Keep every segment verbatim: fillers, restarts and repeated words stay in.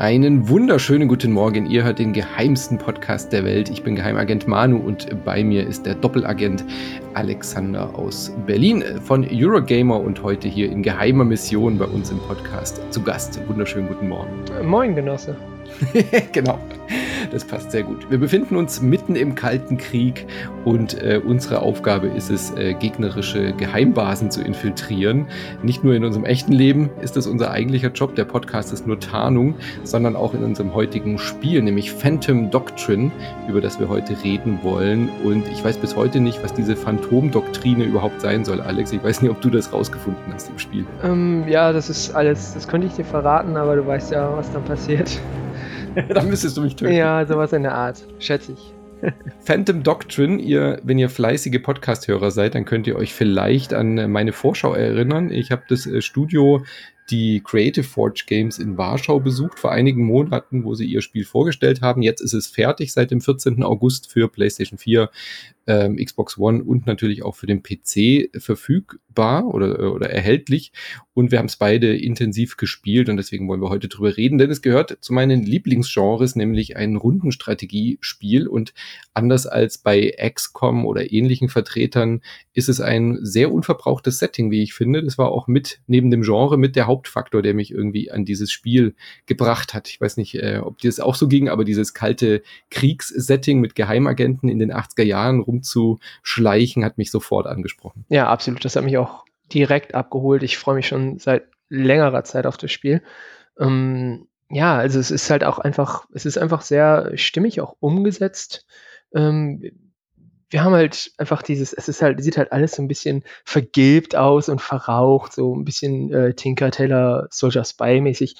Einen wunderschönen guten Morgen. Ihr hört den geheimsten Podcast der Welt. Ich bin Geheimagent Manu und bei mir ist der Doppelagent Alexander aus Berlin von Eurogamer und heute hier in geheimer Mission bei uns im Podcast zu Gast. Wunderschönen guten Morgen. Moin, Genosse. Genau, das passt sehr gut. Wir befinden uns mitten im Kalten Krieg und äh, unsere Aufgabe ist es, äh, gegnerische Geheimbasen zu infiltrieren. Nicht nur in unserem echten Leben ist das unser eigentlicher Job, der Podcast ist nur Tarnung, sondern auch in unserem heutigen Spiel, nämlich Phantom Doctrine, über das wir heute reden wollen. Und ich weiß bis heute nicht, was diese Phantom-Doktrine überhaupt sein soll, Alex. Ich weiß nicht, ob du das rausgefunden hast im Spiel. Ähm, ja, das ist alles, das könnte ich dir verraten, aber du weißt ja, was dann passiert. Dann müsstest du mich töten. Ja, sowas in der Art, schätze ich. Phantom Doctrine, ihr, wenn ihr fleißige Podcast-Hörer seid, dann könnt ihr euch vielleicht an meine Vorschau erinnern. Ich habe das äh, Studio, die Creative Forge Games in Warschau besucht vor einigen Monaten, wo sie ihr Spiel vorgestellt haben. Jetzt ist es fertig seit dem vierzehnten August für PlayStation vier, ähm, Xbox One und natürlich auch für den P C verfügbar oder, oder erhältlich. Und wir haben es beide intensiv gespielt und deswegen wollen wir heute drüber reden, denn es gehört zu meinen Lieblingsgenres, nämlich ein Rundenstrategiespiel. Und anders als bei X COM oder ähnlichen Vertretern ist es ein sehr unverbrauchtes Setting, wie ich finde. Das war auch mit, neben dem Genre, mit der Hauptfaktor, der mich irgendwie an dieses Spiel gebracht hat. Ich weiß nicht, äh, ob dir das auch so ging, aber dieses kalte Kriegssetting mit Geheimagenten in den achtziger Jahren rumzuschleichen, hat mich sofort angesprochen. Ja, absolut. Das hat mich auch direkt abgeholt. Ich freue mich schon seit längerer Zeit auf das Spiel. Ähm, ja, also es ist halt auch einfach, es ist einfach sehr stimmig auch umgesetzt. Ähm, wir haben halt einfach dieses, es ist halt, sieht halt alles so ein bisschen vergilbt aus und verraucht, so ein bisschen äh, Tinker Tailor Soldier Spy mäßig.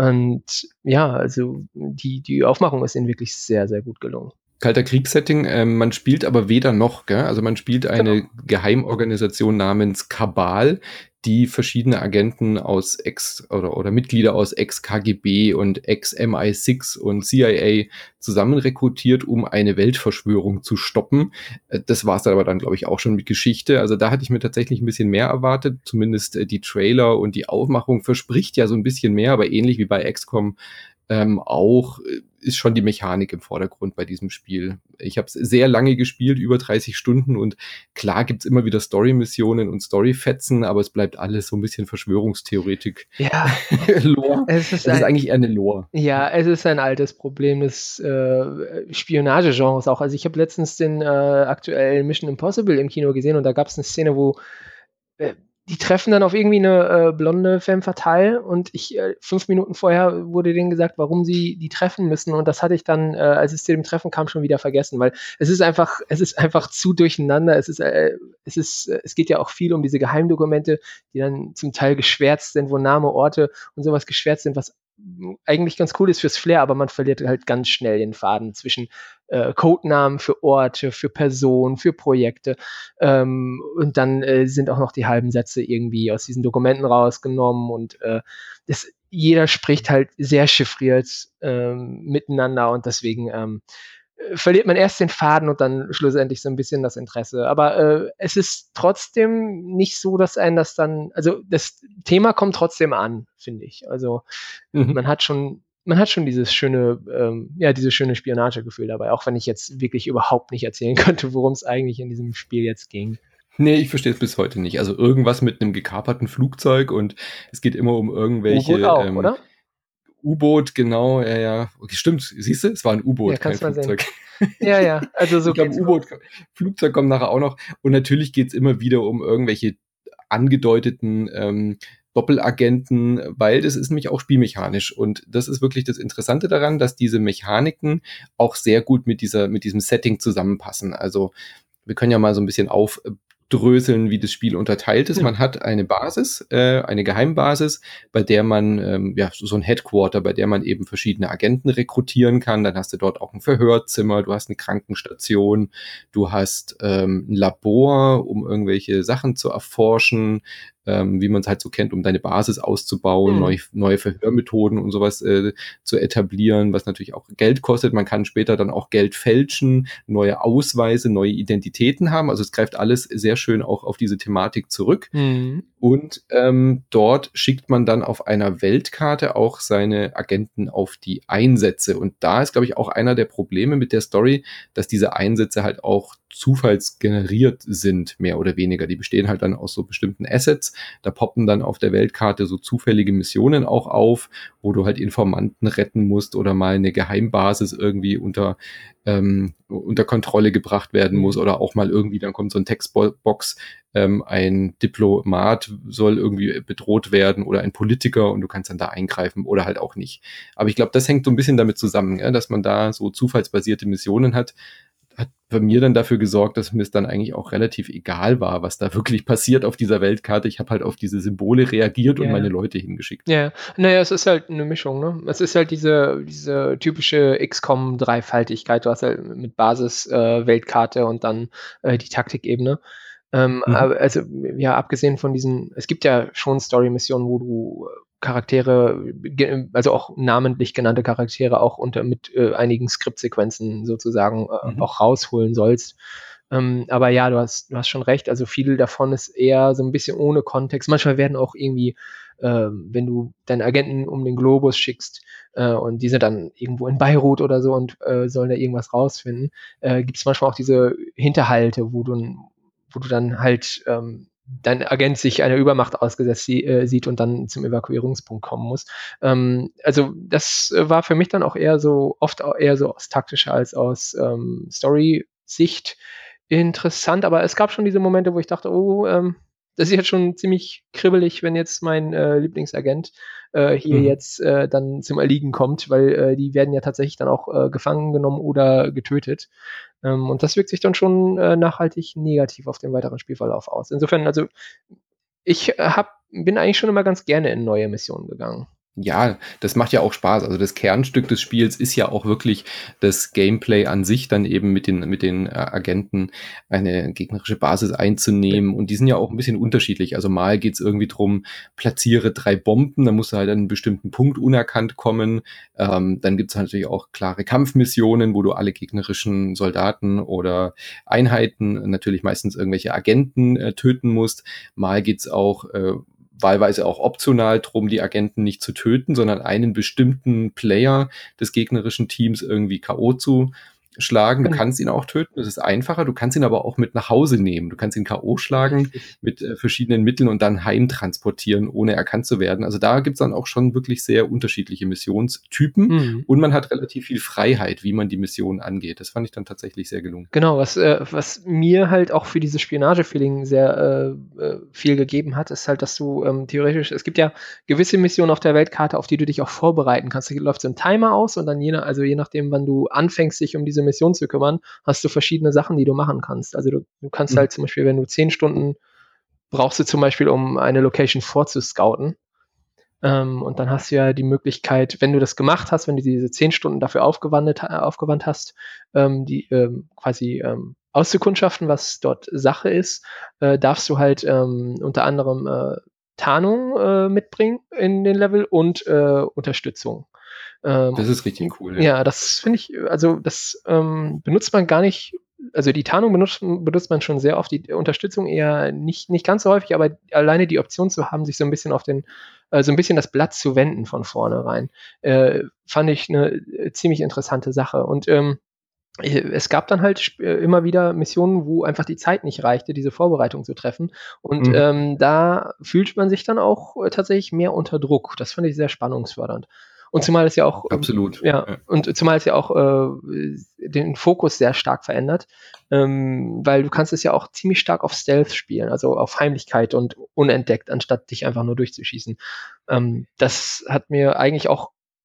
Und ja, also die, die Aufmachung ist ihnen wirklich sehr, sehr gut gelungen. Kalter Kriegssetting, ähm, man spielt aber weder noch, gell? Also man spielt eine genau. Geheimorganisation namens Kabal, die verschiedene Agenten aus Ex- oder, oder Mitglieder aus Ex-K G B und Ex-M I sechs und C I A zusammen rekrutiert, um eine Weltverschwörung zu stoppen. Das war es aber dann, glaube ich, auch schon mit Geschichte. Also da hatte ich mir tatsächlich ein bisschen mehr erwartet. Zumindest äh, die Trailer und die Aufmachung verspricht ja so ein bisschen mehr, aber ähnlich wie bei X COM ähm, auch ist schon die Mechanik im Vordergrund bei diesem Spiel. Ich habe es sehr lange gespielt, über dreißig Stunden und klar gibt's immer wieder Story-Missionen und Story-Fetzen, aber es bleibt alles so ein bisschen Verschwörungstheoretik. Ja. Lore. Es ist, es ist ein, eigentlich eher eine Lore. Ja, es ist ein altes Problem des äh, Spionagegenres auch. Also ich habe letztens den äh, aktuellen Mission Impossible im Kino gesehen und da gab es eine Szene, wo äh, die treffen dann auf irgendwie eine äh, blonde Femme fatale und ich äh, fünf Minuten vorher wurde denen gesagt, warum sie die treffen müssen und das hatte ich dann, äh, als es zu dem Treffen kam, schon wieder vergessen, weil es ist einfach, es ist einfach zu durcheinander. Es ist, äh, es ist, äh, es geht ja auch viel um diese Geheimdokumente, die dann zum Teil geschwärzt sind, wo Name, Orte und sowas geschwärzt sind, was eigentlich ganz cool ist fürs Flair, aber man verliert halt ganz schnell den Faden zwischen äh, Codenamen für Orte, für Personen, für Projekte ähm, und dann äh, sind auch noch die halben Sätze irgendwie aus diesen Dokumenten rausgenommen und äh, das, jeder spricht halt sehr chiffriert ähm, miteinander und deswegen ähm, verliert man erst den Faden und dann schlussendlich so ein bisschen das Interesse. Aber äh, es ist trotzdem nicht so, dass einen das dann, also das Thema kommt trotzdem an, finde ich. Also mhm. man hat schon, man hat schon dieses schöne, ähm, ja, dieses schöne Spionagegefühl dabei, auch wenn ich jetzt wirklich überhaupt nicht erzählen könnte, worum es eigentlich in diesem Spiel jetzt ging. Nee, ich verstehe es bis heute nicht. Also irgendwas mit einem gekaperten Flugzeug und es geht immer um irgendwelche U-Boot auch, ähm, oder? U-Boot, genau, ja, ja. Okay, stimmt, siehst du, es war ein U-Boot, ja, kein Flugzeug. Ja, ja, also so ich glaube, U-Boot, Flugzeug kommt nachher auch noch. Und natürlich geht's immer wieder um irgendwelche angedeuteten ähm, Doppelagenten, weil das ist nämlich auch spielmechanisch. Und das ist wirklich das Interessante daran, dass diese Mechaniken auch sehr gut mit dieser, mit diesem Setting zusammenpassen. Also wir können ja mal so ein bisschen auf dröseln, wie das Spiel unterteilt ist. Ja. Man hat eine Basis, äh, eine Geheimbasis, bei der man, ähm, ja, so ein Headquarter, bei der man eben verschiedene Agenten rekrutieren kann. Dann hast du dort auch ein Verhörzimmer, du hast eine Krankenstation, du hast ähm, ein Labor, um irgendwelche Sachen zu erforschen. ähm, wie man es halt so kennt, um deine Basis auszubauen, Mhm. neue, neue Verhörmethoden und sowas äh, zu etablieren, was natürlich auch Geld kostet. Man kann später dann auch Geld fälschen, neue Ausweise, neue Identitäten haben. Also es greift alles sehr schön auch auf diese Thematik zurück. Mhm. Und ähm, dort schickt man dann auf einer Weltkarte auch seine Agenten auf die Einsätze. Und da ist, glaube ich, auch einer der Probleme mit der Story, dass diese Einsätze halt auch zufallsgeneriert sind, mehr oder weniger. Die bestehen halt dann aus so bestimmten Assets. Da poppen dann auf der Weltkarte so zufällige Missionen auch auf, wo du halt Informanten retten musst oder mal eine Geheimbasis irgendwie unter ähm, unter Kontrolle gebracht werden muss Mhm. oder auch mal irgendwie, dann kommt so ein Textbox, ähm, ein Diplomat soll irgendwie bedroht werden oder ein Politiker und du kannst dann da eingreifen oder halt auch nicht. Aber ich glaube, das hängt so ein bisschen damit zusammen, ja, dass man da so zufallsbasierte Missionen hat, hat bei mir dann dafür gesorgt, dass mir es dann eigentlich auch relativ egal war, was da wirklich passiert auf dieser Weltkarte. Ich habe halt auf diese Symbole reagiert und Ja, meine ja. Leute hingeschickt. Ja, naja, es ist halt eine Mischung, ne? Es ist halt diese diese typische X COM-Dreifaltigkeit. Du hast halt mit Basis, äh, Weltkarte und dann, äh, die Taktikebene. Ähm, Mhm. aber also, ja, abgesehen von diesen es gibt ja schon Story-Missionen, wo du äh, Charaktere, ge also auch namentlich genannte Charaktere auch unter mit, äh, einigen Skriptsequenzen sozusagen, äh, Mhm. auch rausholen sollst. Ähm, aber ja, du hast du hast schon recht. Also, viel davon ist eher so ein bisschen ohne Kontext. Manchmal werden auch irgendwie, ähm, wenn du deine Agenten um den Globus schickst, äh, und die sind dann irgendwo in Beirut oder so und, äh, sollen da irgendwas rausfinden, äh, gibt es manchmal auch diese Hinterhalte, wo du 'n wo du dann halt, ähm, dein Agent sich einer Übermacht ausgesetzt sie äh, sieht und dann zum Evakuierungspunkt kommen muss. Ähm, also, das, äh, war für mich dann auch eher so oft auch eher so aus taktischer als aus, ähm, Story-Sicht interessant, aber es gab schon diese Momente, wo ich dachte: „Oh, ähm, das ist jetzt schon ziemlich kribbelig, wenn jetzt mein, äh, Lieblingsagent, äh, hier Mhm. jetzt, äh, dann zum Erliegen kommt“, weil, äh, die werden ja tatsächlich dann auch, äh, gefangen genommen oder getötet. Ähm, und das wirkt sich dann schon, äh, nachhaltig negativ auf den weiteren Spielverlauf aus. Insofern, also, ich, äh, habe bin eigentlich schon immer ganz gerne in neue Missionen gegangen. Ja, das macht ja auch Spaß. Also das Kernstück des Spiels ist ja auch wirklich das Gameplay an sich, dann eben mit den, mit den äh, Agenten eine gegnerische Basis Ja. einzunehmen. Und die sind ja auch ein bisschen unterschiedlich. Also mal geht's irgendwie drum, platziere drei Bomben, dann musst du halt an einen bestimmten Punkt unerkannt kommen. Ähm, dann gibt's natürlich auch klare Kampfmissionen, wo du alle gegnerischen Soldaten oder Einheiten, natürlich meistens irgendwelche Agenten äh, töten musst. Mal geht's auch äh, wahlweise auch optional drum, die Agenten nicht zu töten, sondern einen bestimmten Player des gegnerischen Teams irgendwie K O zu schlagen. Du Genau, kannst ihn auch töten, das ist einfacher. Du kannst ihn aber auch mit nach Hause nehmen. Du kannst ihn K O schlagen richtig. mit äh, verschiedenen Mitteln und dann heim transportieren, ohne erkannt zu werden. Also da gibt's dann auch schon wirklich sehr unterschiedliche Missionstypen Mhm. und man hat relativ viel Freiheit, wie man die Mission angeht. Das fand ich dann tatsächlich sehr gelungen. Genau, was, äh was mir halt auch für dieses Spionage-Feeling sehr, äh, äh, viel gegeben hat, ist halt, dass du, ähm, theoretisch es gibt ja gewisse Missionen auf der Weltkarte, auf die du dich auch vorbereiten kannst. Da läuft so 'n Timer aus und dann je nach also je nachdem, wann du anfängst, dich um diese Mission zu kümmern, hast du verschiedene Sachen, die du machen kannst. Also, du du kannst Mhm. halt zum Beispiel, wenn du zehn Stunden brauchst du zum Beispiel, um eine Location vorzuscouten. Ähm, und dann hast du ja die Möglichkeit, wenn du das gemacht hast, wenn du diese zehn Stunden dafür aufgewandt, ha aufgewandt hast, ähm, die, ähm, quasi, ähm, auszukundschaften, was dort Sache ist, äh, darfst du halt, ähm, unter anderem, äh, Tarnung, äh, mitbringen in den Level und, äh, Unterstützung. Ähm, Das ist richtig cool, ja. ja, das finde ich also, das, ähm, benutzt man gar nicht also, die Tarnung benutzt benutzt man schon sehr oft, die Unterstützung eher nicht nicht ganz so häufig, aber alleine die Option zu haben, sich so 'n bisschen auf den äh, so 'n bisschen das Blatt zu wenden von vornherein, äh, fand ich 'ne, äh, ziemlich interessante Sache. Und, ähm, äh, es gab dann halt sp äh, immer wieder Missionen, wo einfach die Zeit nicht reichte, diese Vorbereitung zu treffen. Und, Mhm. ähm, da fühlt man sich dann auch, äh, tatsächlich mehr unter Druck. Das fand ich sehr spannungsfördernd. Und zumal es ja auch, ähm Absolut. ja, Ja. und zumal es ja auch, äh, den Fokus sehr stark verändert, ähm, weil du kannst es ja auch ziemlich stark auf Stealth spielen, also auf Heimlichkeit und unentdeckt, anstatt dich einfach nur durchzuschießen. Ähm, das hat mir eigentlich auch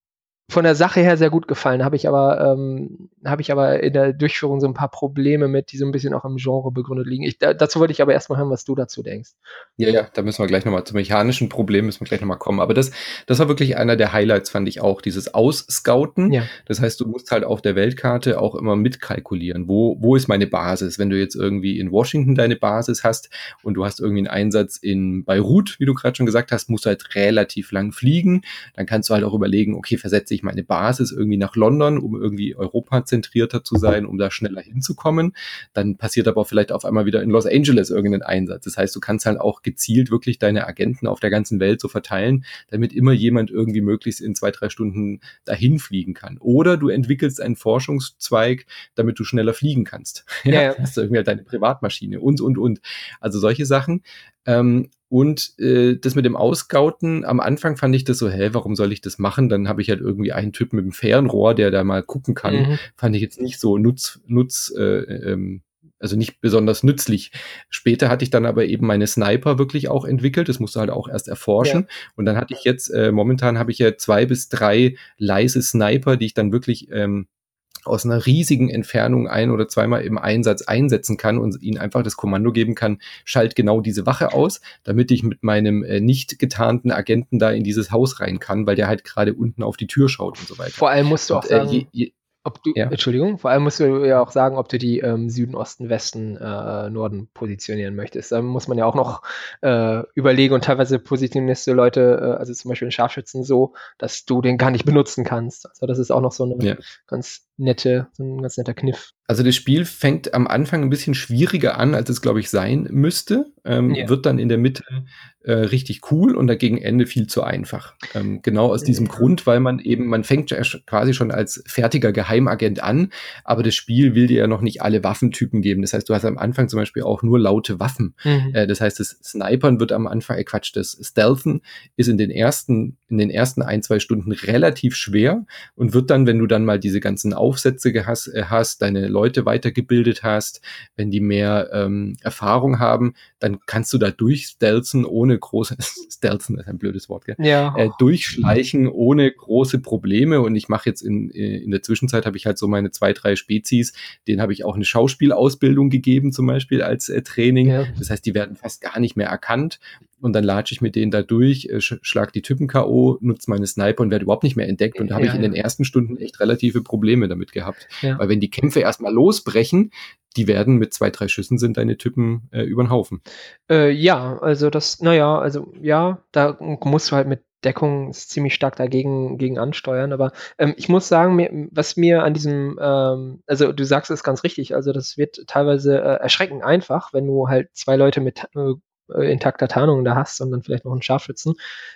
von der Sache her sehr gut gefallen, habe ich aber ähm, habe ich aber in der Durchführung so ein paar Probleme mit, die so ein bisschen auch im Genre begründet liegen. Ich, da, dazu wollte ich aber erstmal hören, was du dazu denkst. Ja, ja, da müssen wir gleich nochmal zum mechanischen Problem müssen wir gleich nochmal kommen. Aber das, das war wirklich einer der Highlights, fand ich auch, dieses Ausscouten. Ja. Das heißt, du musst halt auf der Weltkarte auch immer mitkalkulieren. Wo, wo ist meine Basis? Wenn du jetzt irgendwie in Washington deine Basis hast und du hast irgendwie einen Einsatz in Beirut, wie du gerade schon gesagt hast, musst du halt relativ lang fliegen. Dann kannst du halt auch überlegen, okay, versetze ich meine Basis irgendwie nach London, um irgendwie europazentrierter zu sein, um da schneller hinzukommen. Dann passiert aber vielleicht auf einmal wieder in Los Angeles irgendein Einsatz. Das heißt, du kannst halt auch gezielt wirklich deine Agenten auf der ganzen Welt so verteilen, damit immer jemand irgendwie möglichst in zwei, drei Stunden dahin fliegen kann. Oder du entwickelst einen Forschungszweig, damit du schneller fliegen kannst. Ja, ja. Dann hast du irgendwie halt deine Privatmaschine und, und, und. Also solche Sachen. Ähm, und äh, das mit dem Ausscouten, am Anfang fand ich das so, hä, warum soll ich das machen? Dann habe ich halt irgendwie einen Typ mit dem Fernrohr, der da mal gucken kann. Mhm. Fand ich jetzt nicht so nutz, nutz äh, ähm, also nicht besonders nützlich. Später hatte ich dann aber eben meine Sniper wirklich auch entwickelt. Das musst du halt auch erst erforschen. Ja. Und dann hatte ich jetzt, äh, momentan habe ich ja zwei bis drei leise Sniper, die ich dann wirklich ähm, aus einer riesigen Entfernung ein- oder zweimal im Einsatz einsetzen kann und ihnen einfach das Kommando geben kann, schalt genau diese Wache aus, damit ich mit meinem äh, nicht getarnten Agenten da in dieses Haus rein kann, weil der halt gerade unten auf die Tür schaut und so weiter. Vor allem musst du und, auch sagen, äh, je, je, ob du, ja. Entschuldigung, vor allem musst du ja auch sagen, ob du die ähm, Süden, Osten, Westen, äh, Norden positionieren möchtest. Da muss man ja auch noch äh, überlegen und teilweise positionierst du Leute, äh, also zum Beispiel den Scharfschützen so, dass du den gar nicht benutzen kannst. Also das ist auch noch so eine ja. ganz nette, so ein ganz netter Kniff. Also das Spiel fängt am Anfang ein bisschen schwieriger an, als es, glaube ich, sein müsste. Ähm, ja. Wird dann in der Mitte äh, richtig cool und dagegen Ende viel zu einfach. Ähm, genau aus diesem ja. Grund, weil man eben, man fängt quasi schon als fertiger Geheimagent an, aber das Spiel will dir ja noch nicht alle Waffentypen geben. Das heißt, du hast am Anfang zum Beispiel auch nur laute Waffen. Mhm. Äh, das heißt, das Snipern wird am Anfang, äh Quatsch, das Stealthen ist in den ersten, in den ersten ein, zwei Stunden relativ schwer und wird dann, wenn du dann mal diese ganzen Aufsätze hast, äh, hast deine Leute weitergebildet hast, wenn die mehr ähm, Erfahrung haben, dann kannst du da durchstelzen ohne große, stelzen ist ein blödes Wort, gell? Ja. Äh, durchschleichen ohne große Probleme und ich mache jetzt in, in der Zwischenzeit habe ich halt so meine zwei, drei Spezies, denen habe ich auch eine Schauspielausbildung gegeben zum Beispiel als äh, Training, ja. Das heißt, die werden fast gar nicht mehr erkannt und dann latsche ich mit denen da durch, äh, schlag die Typen K O, nutze meine Sniper und werde überhaupt nicht mehr entdeckt und da habe ja, ich in ja. den ersten Stunden echt relative Probleme damit gehabt, ja. Weil wenn die Kämpfe erstmal losbrechen, die werden mit zwei, drei Schüssen sind deine Typen äh, über den Haufen. Äh, ja, also das, naja, also ja, da musst du halt mit Deckung ziemlich stark dagegen gegen ansteuern, aber ähm, ich muss sagen, mir, was mir an diesem, ähm, also du sagst es ganz richtig, also das wird teilweise äh, erschreckend einfach, wenn du halt zwei Leute mit äh, intakter Tarnung da hast und dann vielleicht noch einen Scharfschützen,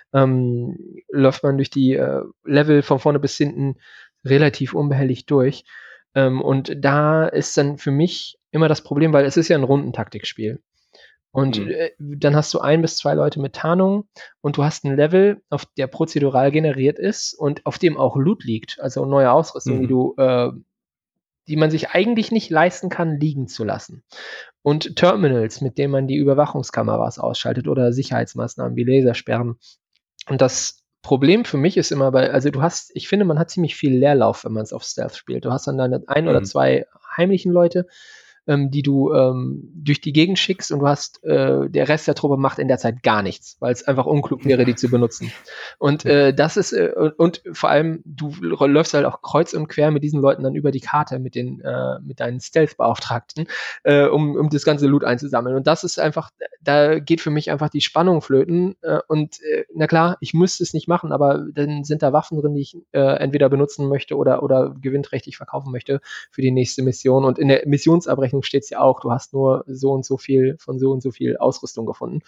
ähm, läuft man durch die äh, Level von vorne bis hinten relativ unbehelligt durch. Ähm, und da ist dann für mich immer das Problem, weil es ist ja ein Rundentaktikspiel. Und mhm. äh, dann hast du ein bis zwei Leute mit Tarnung und du hast ein Level, auf der prozedural generiert ist und auf dem auch Loot liegt, also neue Ausrüstung, mhm. die du, äh, die man sich eigentlich nicht leisten kann, liegen zu lassen. Und Terminals, mit denen man die Überwachungskameras ausschaltet oder Sicherheitsmaßnahmen wie Lasersperren. Und das Problem für mich ist immer bei, also du hast, ich finde, man hat ziemlich viel Leerlauf, wenn man es auf Stealth spielt. Du hast dann deine ein mhm. oder zwei heimlichen Leute, ähm, die du ähm, durch die Gegend schickst und du hast, äh, der Rest der Truppe macht in der Zeit gar nichts, weil es einfach unklug wäre, die zu benutzen. Und äh, das ist, äh, und, und vor allem, du läufst halt auch kreuz und quer mit diesen Leuten dann über die Karte, mit den, äh, mit deinen Stealth-Beauftragten, äh, um, um das ganze Loot einzusammeln. Und das ist einfach, da geht für mich einfach die Spannung flöten. Äh, und äh, na klar, ich müsste es nicht machen, aber dann sind da Waffen drin, die ich äh, entweder benutzen möchte oder, oder gewinnträchtig verkaufen möchte für die nächste Mission. Und in der Missionsabrechnung steht es ja auch, du hast nur so und so viel von so und so viel Ausrüstung gefunden.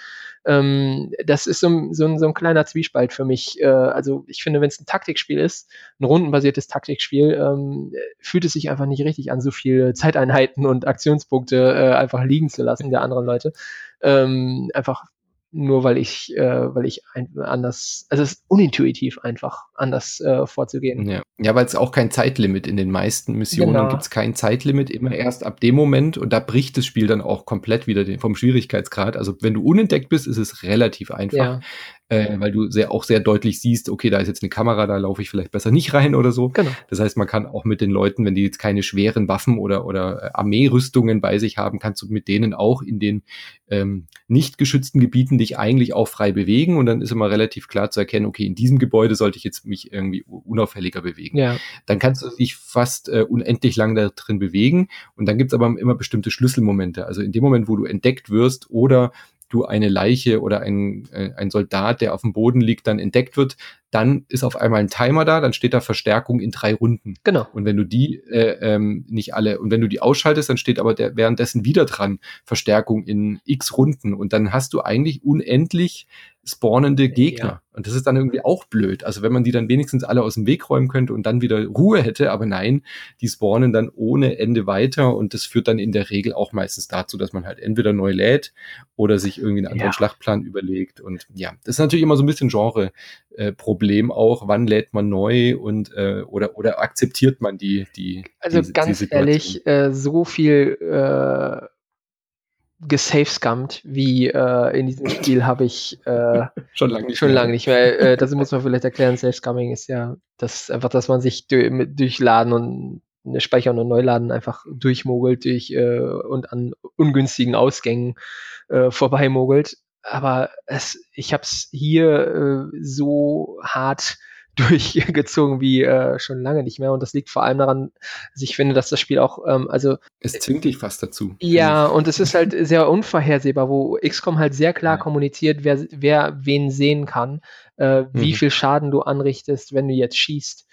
Ähm, das ist so, so, so ein kleiner Zwiespalt für mich. Äh, also ich finde, wenn es ein Taktikspiel ist, ein rundenbasiertes Taktikspiel, ähm, fühlt es sich einfach nicht richtig an, so viele Zeiteinheiten und Aktionspunkte äh, einfach liegen zu lassen der anderen Leute. Ähm, einfach nur weil ich, äh, weil ich ein, anders, also es ist unintuitiv einfach, anders äh, vorzugehen. Ja, ja, weil es auch kein Zeitlimit in den meisten Missionen Genau. gibt es kein Zeitlimit, immer erst ab dem Moment und da bricht das Spiel dann auch komplett wieder den, vom Schwierigkeitsgrad. Also wenn du unentdeckt bist, ist es relativ einfach, Ja, äh, weil du sehr, auch sehr deutlich siehst, okay, da ist jetzt eine Kamera, da laufe ich vielleicht besser nicht rein oder so. genau. Das heißt, man kann auch mit den Leuten, wenn die jetzt keine schweren Waffen oder, oder äh, Armeerüstungen bei sich haben, kannst du mit denen auch in den ähm, nicht geschützten Gebieten dich eigentlich auch frei bewegen und dann ist immer relativ klar zu erkennen, okay, in diesem Gebäude sollte ich jetzt mich irgendwie unauffälliger bewegen. Ja, Dann kannst du dich fast äh, unendlich lang da drin bewegen und dann gibt's aber immer bestimmte Schlüsselmomente. Also in dem Moment, wo du entdeckt wirst oder du eine Leiche oder ein, äh, ein Soldat, der auf dem Boden liegt, dann entdeckt wird, dann ist auf einmal ein Timer da, dann steht da Verstärkung in drei Runden. genau. Und wenn du die äh, ähm, nicht alle, und wenn du die ausschaltest, dann steht aber der währenddessen wieder dran, Verstärkung in x Runden. Und dann hast du eigentlich unendlich spawnende Gegner. Ja. Und das ist dann irgendwie auch blöd. Also wenn man die dann wenigstens alle aus dem Weg räumen könnte und dann wieder Ruhe hätte, aber nein, die spawnen dann ohne Ende weiter und das führt dann in der Regel auch meistens dazu, dass man halt entweder neu lädt oder sich irgendwie einen anderen Ja. Schlachtplan überlegt. Und ja, das ist natürlich immer so ein bisschen Genre äh, Problem auch, wann lädt man neu und äh, oder oder akzeptiert man die die Also die, ganz die ehrlich, äh, so viel äh, gesafescammt wie äh, in diesem Spiel habe ich äh, schon lange nicht schon mehr. lange nicht mehr. Äh, das muss man vielleicht erklären. Safescamming ist ja das einfach, dass man sich durch, mit durchladen und eine Speichern und Neuladen einfach durchmogelt durch äh, und an ungünstigen Ausgängen äh, vorbeimogelt. Aber es, ich habe es hier äh, so hart durchgezogen wie äh, schon lange nicht mehr. Und das liegt vor allem daran, dass ich finde, dass das Spiel auch, ähm, also Es zwingt dich fast dazu. ja, und es ist halt sehr unvorhersehbar, wo X COM halt sehr klar Ja. kommuniziert, wer, wer wen sehen kann, äh, wie Mhm. viel Schaden du anrichtest, wenn du jetzt schießt,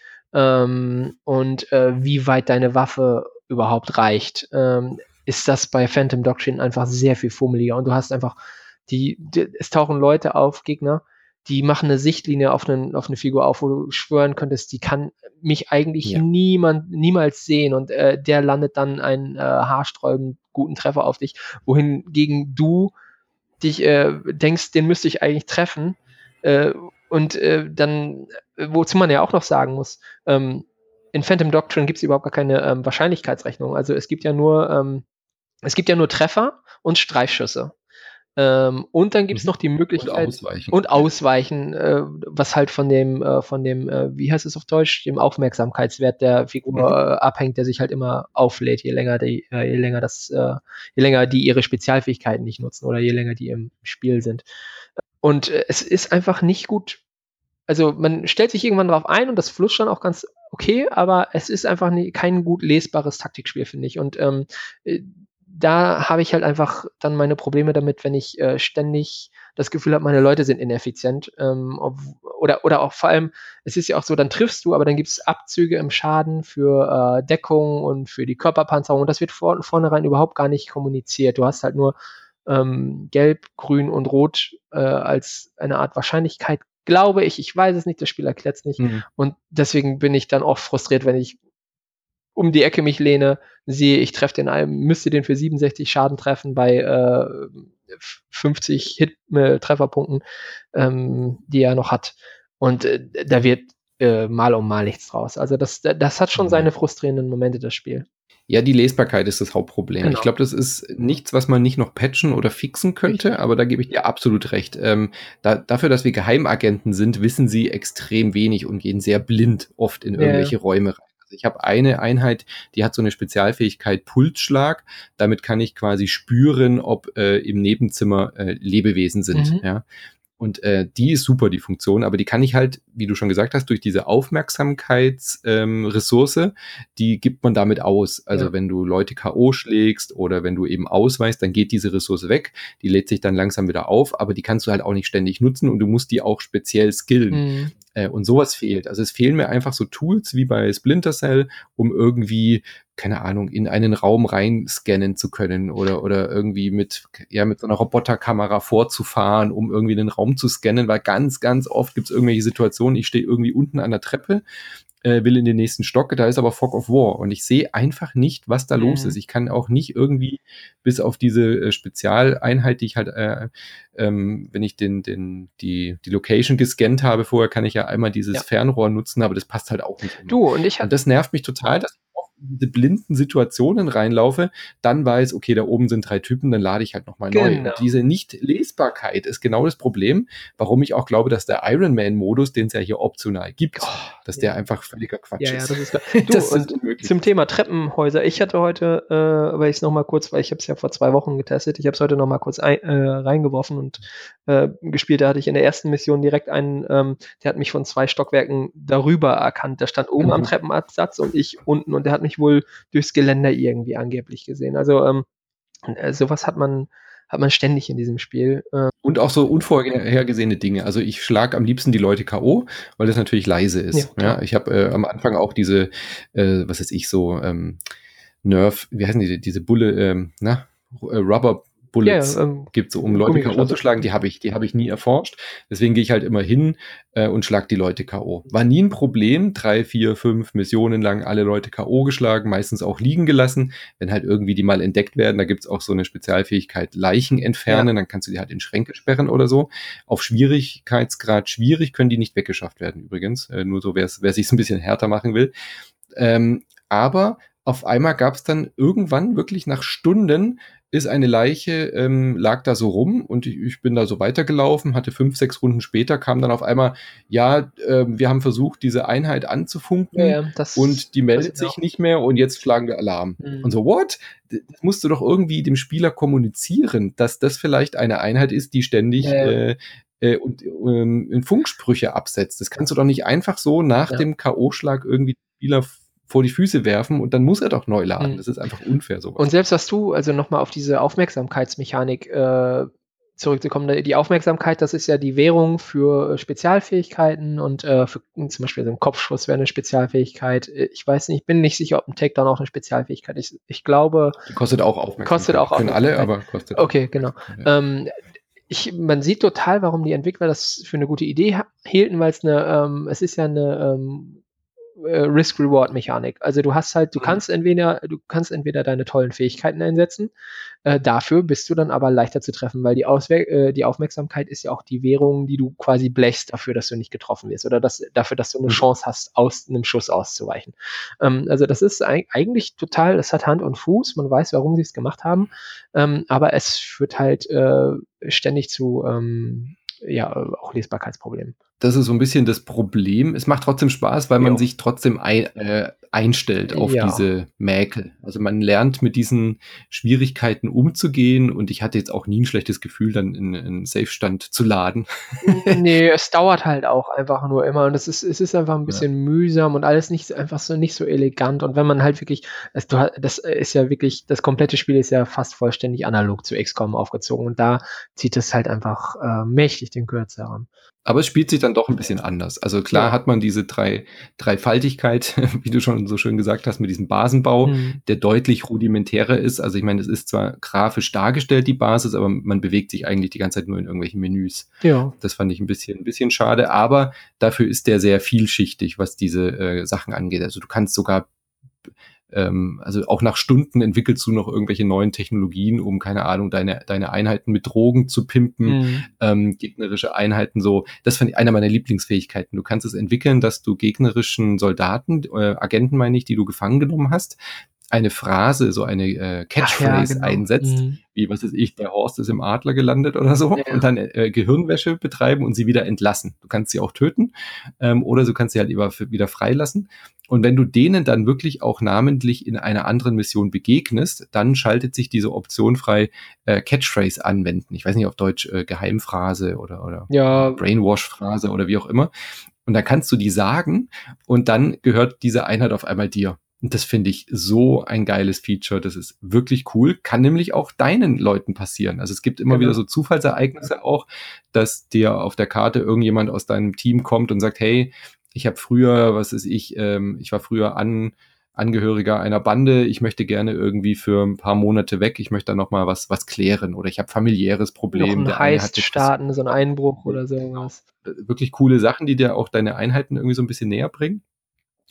ähm, und äh, wie weit deine Waffe überhaupt reicht. Ähm, ist das bei Phantom Doctrine einfach sehr viel fummeliger und du hast einfach die, die es tauchen Leute auf, Gegner, die machen eine Sichtlinie auf, einen, auf eine Figur auf, wo du schwören könntest, die kann mich eigentlich Ja. niemand, niemals sehen und äh, der landet dann einen äh, haarsträubend guten Treffer auf dich, wohingegen du dich äh, denkst, den müsste ich eigentlich treffen äh, und äh, dann, äh, wozu man ja auch noch sagen muss, ähm, in Phantom Doctrine gibt es überhaupt gar keine ähm, Wahrscheinlichkeitsrechnung, also es gibt ja nur ähm, es gibt ja nur Treffer und Streifschüsse. Ähm, und dann gibt es Mhm. noch die Und Möglichkeit ausweichen. und ausweichen, äh, was halt von dem, äh, von dem, äh, wie heißt es auf Deutsch, dem Aufmerksamkeitswert der Figur Mhm. äh, abhängt, der sich halt immer auflädt, je länger die, äh, je länger das, äh, je länger die ihre Spezialfähigkeiten nicht nutzen oder je länger die im Spiel sind. Und äh, es ist einfach nicht gut. Also man stellt sich irgendwann drauf ein und das flutscht dann auch ganz okay, aber es ist einfach nie, kein gut lesbares Taktikspiel, finde ich. Und ähm, äh, da habe ich halt einfach dann meine Probleme damit, wenn ich äh, ständig das Gefühl habe, meine Leute sind ineffizient. Ähm, ob, oder, oder auch vor allem, es ist ja auch so, dann triffst du, aber dann gibt es Abzüge im Schaden für äh, Deckung und für die Körperpanzerung und das wird vor, vornherein überhaupt gar nicht kommuniziert. Du hast halt nur ähm, Gelb, Grün und Rot äh, als eine Art Wahrscheinlichkeit, glaube ich. Ich weiß es nicht, das Spiel erklärt es nicht. Mhm. Und deswegen bin ich dann auch frustriert, wenn ich um die Ecke mich lehne, sehe, ich treffe den einen, müsste den für siebenundsechzig Schaden treffen bei äh, fünfzig Hit äh, Trefferpunkten, ähm, die er noch hat. Und äh, da wird äh, mal um mal nichts draus. Also das, das hat schon Ja. seine frustrierenden Momente, das Spiel. Ja, die Lesbarkeit ist das Hauptproblem. Genau. Ich glaube, das ist nichts, was man nicht noch patchen oder fixen könnte, Richtig. aber da gebe ich dir absolut recht. Ähm, da, dafür, dass wir Geheimagenten sind, wissen sie extrem wenig und gehen sehr blind oft in Ja. irgendwelche Räume rein. Also ich habe eine Einheit, die hat so eine Spezialfähigkeit Pulsschlag. Damit kann ich quasi spüren, ob äh, im Nebenzimmer äh, Lebewesen sind. Mhm. Ja. Und äh, die ist super, die Funktion, aber die kann ich halt, wie du schon gesagt hast, durch diese Aufmerksamkeitsressource, ähm, Ressource, die gibt man damit aus. Also Ja. wenn du Leute K O schlägst oder wenn du eben ausweichst, dann geht diese Ressource weg, die lädt sich dann langsam wieder auf, aber die kannst du halt auch nicht ständig nutzen und du musst die auch speziell skillen. Mhm. Äh, und sowas fehlt. Also es fehlen mir einfach so Tools wie bei Splinter Cell, um irgendwie, keine Ahnung, in einen Raum rein scannen zu können oder, oder irgendwie mit, ja, mit so einer Roboterkamera vorzufahren, um irgendwie den Raum zu scannen, weil ganz, ganz oft gibt es irgendwelche Situationen, ich stehe irgendwie unten an der Treppe äh, will in den nächsten Stock, da ist aber Fog of War und ich sehe einfach nicht, was da mhm. los ist. Ich kann auch nicht irgendwie bis auf diese äh, Spezialeinheit, die ich halt, äh, ähm, wenn ich den, den, die, die Location gescannt habe vorher, kann ich ja einmal dieses ja. Fernrohr nutzen, aber das passt halt auch nicht immer. Du, und ich und das nervt mich total, dass ich auch in diese blinden Situationen reinlaufe, dann weiß, okay, da oben sind drei Typen, dann lade ich halt nochmal genau. neu. Und diese Nicht-Lesbarkeit ist genau das Problem, warum ich auch glaube, dass der Iron Man-Modus, den es ja hier optional gibt, oh, dass ja. der einfach völliger Quatsch ja, ist. Ja, das ist du, das und ist zum Thema Treppenhäuser. Ich hatte heute, äh, weil ich es nochmal kurz, weil ich habe es ja vor zwei Wochen getestet, ich habe es heute nochmal kurz ein, äh, reingeworfen und äh, gespielt. Da hatte ich in der ersten Mission direkt einen, ähm, der hat mich von zwei Stockwerken darüber erkannt. Der stand oben mhm. am Treppenabsatz und ich unten und der hat mich wohl durchs Geländer irgendwie angeblich gesehen. Also ähm, äh, sowas hat man hat man ständig in diesem Spiel. Äh. Und auch so unvorhergesehene Dinge. Also ich schlage am liebsten die Leute K O, weil das natürlich leise ist. Ja, ja, ich habe äh, am Anfang auch diese, äh, was weiß ich, so ähm, Nerf, wie heißen die, diese Bulle, ähm, na, Rubber Bullets ja, ähm, gibt, so um Leute K O zu schlagen, die habe ich, die habe ich nie erforscht. Deswegen gehe ich halt immer hin äh, und schlag die Leute K O. War nie ein Problem, drei, vier, fünf Missionen lang alle Leute K O geschlagen, meistens auch liegen gelassen, wenn halt irgendwie die mal entdeckt werden. Da gibt's auch so eine Spezialfähigkeit, Leichen entfernen, ja. dann kannst du die halt in Schränke sperren oder so. Auf Schwierigkeitsgrad schwierig können die nicht weggeschafft werden übrigens, äh, nur so, wer es sich ein bisschen härter machen will. Ähm, aber auf einmal gab's dann irgendwann wirklich nach Stunden ist eine Leiche, ähm, lag da so rum und ich, ich bin da so weitergelaufen, hatte fünf, sechs Runden später, kam dann auf einmal, ja, äh, wir haben versucht, diese Einheit anzufunken ja, ja, das, und die meldet sich nicht mehr und jetzt schlagen wir Alarm. Mhm. Und so, what? Das musst du doch irgendwie dem Spieler kommunizieren, dass das vielleicht eine Einheit ist, die ständig ja, ja. Äh, äh, und ähm, Funksprüche absetzt. Das kannst du doch nicht einfach so nach ja. dem K O-Schlag irgendwie Spieler vor die Füße werfen und dann muss er doch neu laden. Das ist einfach unfair sowas. Und selbst was du, also nochmal auf diese Aufmerksamkeitsmechanik äh, zurückzukommen, die Aufmerksamkeit, das ist ja die Währung für Spezialfähigkeiten und äh, für zum Beispiel so ein Kopfschuss wäre eine Spezialfähigkeit. Ich weiß nicht, ich bin nicht sicher, ob ein Takedown auch eine Spezialfähigkeit ist. Ich glaube... Die kostet auch Aufmerksamkeit. Kostet auch Können alle, aber kostet Okay, genau. Ja. Ähm, ich, man sieht total, warum die Entwickler das für eine gute Idee hielten, weil es eine, ähm, es ist ja eine ähm, Risk-Reward-Mechanik. Also du hast halt, du mhm. kannst entweder, du kannst entweder deine tollen Fähigkeiten einsetzen, äh, dafür bist du dann aber leichter zu treffen, weil die, Auswe- äh, die Aufmerksamkeit ist ja auch die Währung, die du quasi blechst dafür, dass du nicht getroffen wirst oder dass, dafür, dass du eine mhm. Chance hast, aus einem Schuss auszuweichen. Ähm, also das ist ein, eigentlich total, das hat Hand und Fuß, man weiß, warum sie es gemacht haben, ähm, aber es führt halt äh, ständig zu ähm, ja, auch Lesbarkeitsproblemen. Das ist so ein bisschen das Problem. Es macht trotzdem Spaß, weil man jo. sich trotzdem ein, äh, einstellt auf ja. diese Mäkel. Also man lernt mit diesen Schwierigkeiten umzugehen und ich hatte jetzt auch nie ein schlechtes Gefühl, dann in einen Safe-Stand zu laden. Nee, es dauert halt auch einfach nur immer und es ist, es ist einfach ein bisschen ja. mühsam und alles nicht einfach so nicht so elegant und wenn man halt wirklich, das, das ist ja wirklich, das komplette Spiel ist ja fast vollständig analog zu X COM aufgezogen und da zieht es halt einfach äh, mächtig den Kürzeren. Aber es spielt sich dann doch ein bisschen anders. Also klar ja. hat man diese drei, Dreifaltigkeit, wie du schon so schön gesagt hast, mit diesem Basenbau, mhm. der deutlich rudimentärer ist. Also ich meine, es ist zwar grafisch dargestellt, die Basis, aber man bewegt sich eigentlich die ganze Zeit nur in irgendwelchen Menüs. Ja. Das fand ich ein bisschen, ein bisschen schade, aber dafür ist der sehr vielschichtig, was diese äh, Sachen angeht. Also du kannst sogar Ähm, also auch nach Stunden entwickelst du noch irgendwelche neuen Technologien, um, keine Ahnung, deine, deine Einheiten mit Drogen zu pimpen, mhm. ähm, gegnerische Einheiten so. Das fand ich einer meiner Lieblingsfähigkeiten. Du kannst es entwickeln, dass du gegnerischen Soldaten, äh, Agenten meine ich, die du gefangen genommen hast, eine Phrase, so eine äh, Catchphrase ja, genau. einsetzt, mhm. wie, was weiß ich, der Horst ist im Adler gelandet oder so, ja. und dann äh, Gehirnwäsche betreiben und sie wieder entlassen. Du kannst sie auch töten, ähm, oder du kannst sie halt wieder, wieder freilassen. Und wenn du denen dann wirklich auch namentlich in einer anderen Mission begegnest, dann schaltet sich diese Option frei, äh, Catchphrase anwenden. Ich weiß nicht, auf Deutsch äh, Geheimphrase oder, oder ja. Brainwash-Phrase oder wie auch immer. Und dann kannst du die sagen und dann gehört diese Einheit auf einmal dir. Und das finde ich so ein geiles Feature. Das ist wirklich cool. Kann nämlich auch deinen Leuten passieren. Also es gibt immer genau. wieder so Zufallsereignisse auch, dass dir auf der Karte irgendjemand aus deinem Team kommt und sagt, hey, ich habe früher, was ist ich, ähm, ich war früher an, Angehöriger einer Bande, ich möchte gerne irgendwie für ein paar Monate weg, ich möchte da nochmal was, was klären oder ich habe familiäres Problem. Noch ein Heist starten, so ein Einbruch oder sowas. Wirklich coole Sachen, die dir auch deine Einheiten irgendwie so ein bisschen näher bringen.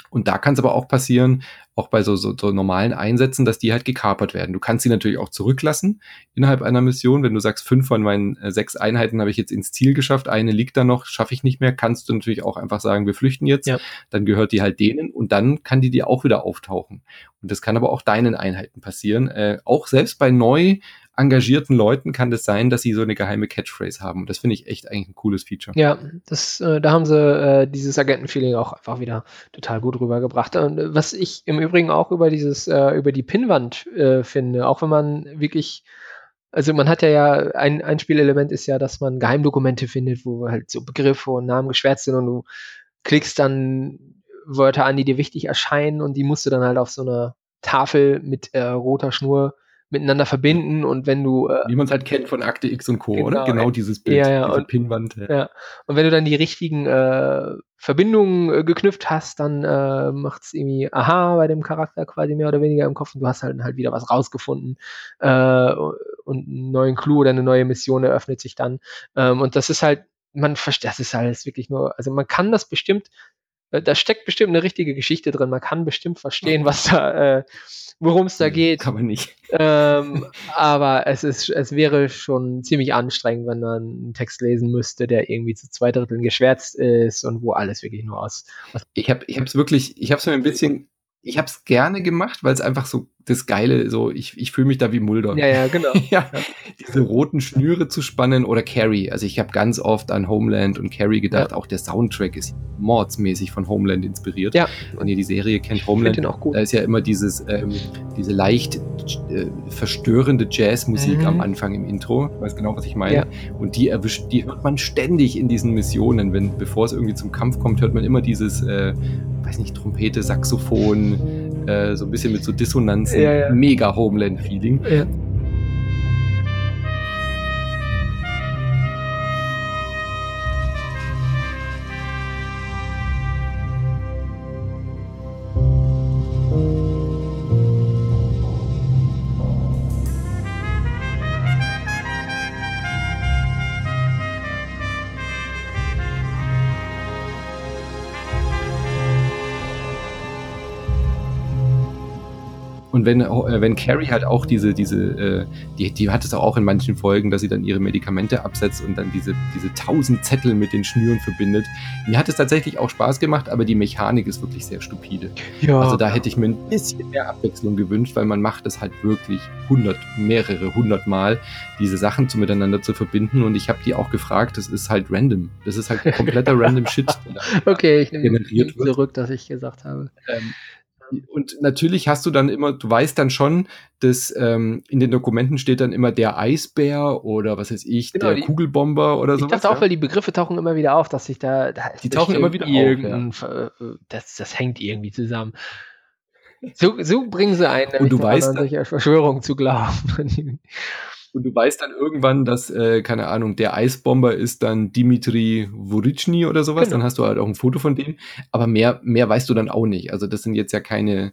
Und da kann es aber auch passieren, auch bei so, so, so normalen Einsätzen, dass die halt gekapert werden. Du kannst sie natürlich auch zurücklassen innerhalb einer Mission. Wenn du sagst, fünf von meinen äh, sechs Einheiten habe ich jetzt ins Ziel geschafft, eine liegt da noch, schaffe ich nicht mehr, kannst du natürlich auch einfach sagen, wir flüchten jetzt. Ja. Dann gehört die halt denen und dann kann die dir auch wieder auftauchen. Und das kann aber auch deinen Einheiten passieren. Äh, auch selbst bei neu engagierten Leuten kann das sein, dass sie so eine geheime Catchphrase haben. Und das finde ich echt eigentlich ein cooles Feature. Ja, das, äh, da haben sie äh, dieses Agentenfeeling auch einfach wieder total gut rübergebracht. Und äh, was ich im Übrigen auch über dieses, äh, über die Pinnwand äh, finde, auch wenn man wirklich, also man hat ja ja, ein, ein Spielelement ist ja, dass man Geheimdokumente findet, wo halt so Begriffe und Namen geschwärzt sind und du klickst dann Wörter an, die dir wichtig erscheinen und die musst du dann halt auf so einer Tafel mit äh, roter Schnur miteinander verbinden und wenn du äh, wie man es halt kennt von Akte X und Co., genau, oder? Genau dieses Bild, ja, ja, diese und, Pinnwand. Ja. ja. Und wenn du dann die richtigen äh, Verbindungen äh, geknüpft hast, dann äh, macht es irgendwie aha bei dem Charakter quasi mehr oder weniger im Kopf und du hast halt, halt wieder was rausgefunden äh, und einen neuen Clou oder eine neue Mission eröffnet sich dann. Ähm, und das ist halt, man versteht, das ist alles wirklich nur, also man kann das bestimmt, äh, da steckt bestimmt eine richtige Geschichte drin, man kann bestimmt verstehen, was da äh, worum es da geht. Kann man nicht. Ähm, aber es ist, es wäre schon ziemlich anstrengend, wenn man einen Text lesen müsste, der irgendwie zu zwei Dritteln geschwärzt ist und wo alles wirklich nur aus. aus ich habe, ich habe es wirklich, ich habe es mir ein bisschen, ich habe es gerne gemacht, weil es einfach so das Geile, so ich, ich fühle mich da wie Mulder. Ja, ja, genau. ja, diese roten Schnüre zu spannen oder Carrie. Also ich habe ganz oft an Homeland und Carrie gedacht. Ja. Auch der Soundtrack ist mordsmäßig von Homeland inspiriert. Ja. Wenn ihr die Serie kennt, Homeland, den auch gut. Da ist ja immer dieses, ähm, diese leicht äh, verstörende Jazzmusik mhm. am Anfang im Intro. Ich weiß genau, was ich meine. Ja. Und die erwischt, die hört man ständig in diesen Missionen. Wenn, bevor es irgendwie zum Kampf kommt, hört man immer dieses, äh, weiß nicht, Trompete, Saxophon, äh, so ein bisschen mit so Dissonanzen. Ja, ja. Mega Homeland-Feeling. Ja. Und wenn, äh, wenn Carrie halt auch diese, diese, äh, die, die hat es auch in manchen Folgen, dass sie dann ihre Medikamente absetzt und dann diese, diese tausend Zettel mit den Schnüren verbindet. Mir hat es tatsächlich auch Spaß gemacht, aber die Mechanik ist wirklich sehr stupide. Ja. Also da hätte ich mir ein bisschen mehr Abwechslung gewünscht, weil man macht es halt wirklich hundert, mehrere hundert Mal, diese Sachen zu miteinander zu verbinden. Und ich habe die auch gefragt, das ist halt random. Das ist halt kompletter random Shit. Okay, ich nehme zurück, dass ich gesagt habe. Ähm, Und natürlich hast du dann immer, du weißt dann schon, dass ähm, in den Dokumenten steht dann immer der Eisbär oder was weiß ich, genau, der die, Kugelbomber oder so. Ich dachte auch, ja? Weil die Begriffe tauchen immer wieder auf, dass sich da, da die tauchen immer wieder auf. Ja. Das, das hängt irgendwie zusammen. So, so bringen sie einen, und du weißt, an solche Verschwörungen zu glauben. Und du weißt dann irgendwann, dass, äh, keine Ahnung, der Eisbomber ist dann Dimitri Vurichny oder sowas. Genau. Dann hast du halt auch ein Foto von dem. Aber mehr, mehr weißt du dann auch nicht. Also das sind jetzt ja keine,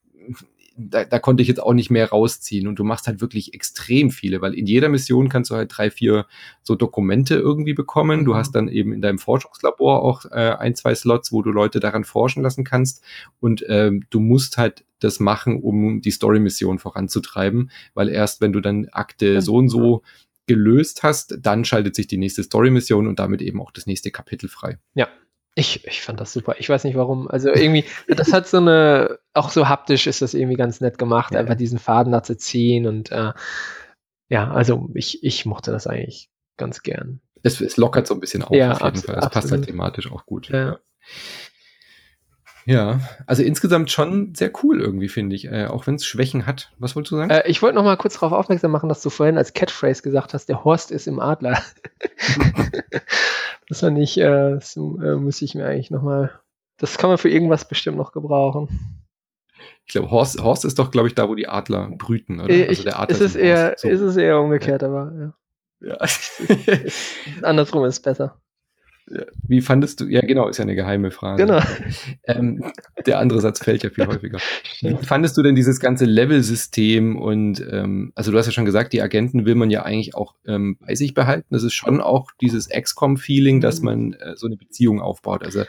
da, da konnte ich jetzt auch nicht mehr rausziehen. Und du machst halt wirklich extrem viele, weil in jeder Mission kannst du halt drei, vier so Dokumente irgendwie bekommen. Mhm. Du hast dann eben in deinem Forschungslabor auch äh, ein, zwei Slots, wo du Leute daran forschen lassen kannst. Und ähm, du musst halt das machen, um die Story-Mission voranzutreiben, weil erst wenn du dann Akte so und so gelöst hast, dann schaltet sich die nächste Story-Mission und damit eben auch das nächste Kapitel frei. Ja, ich, ich fand das super. Ich weiß nicht warum. Also irgendwie, das hat so eine, auch so haptisch ist das irgendwie ganz nett gemacht, ja. Einfach diesen Faden da zu ziehen und äh, ja, also ich, ich mochte das eigentlich ganz gern. Es, es lockert so ein bisschen auf, ja, auf jeden abs- Fall. Es passt absolut. halt thematisch auch gut. Ja. Ja, also insgesamt schon sehr cool irgendwie, finde ich, äh, auch wenn es Schwächen hat. Was wolltest du sagen? Äh, ich wollte noch mal kurz darauf aufmerksam machen, dass du vorhin als Catchphrase gesagt hast, der Horst ist im Adler. Das war nicht, äh, das äh, muss ich mir eigentlich noch mal, das kann man für irgendwas bestimmt noch gebrauchen. Ich glaube, Horst, Horst ist doch, glaube ich, da, wo die Adler brüten, oder? Ich, also der Adler ist, es eher, so. ist es eher umgekehrt, ja. aber ja. ja. Andersrum ist besser. Ja. Wie fandest du, ja genau, ist ja eine geheime Frage. Genau. Ähm, der andere Satz fällt ja viel häufiger. Wie fandest du denn dieses ganze Level-System und, ähm, also du hast ja schon gesagt, die Agenten will man ja eigentlich auch ähm, bei sich behalten. Das ist schon auch dieses X COM-Feeling, dass man äh, so eine Beziehung aufbaut. Also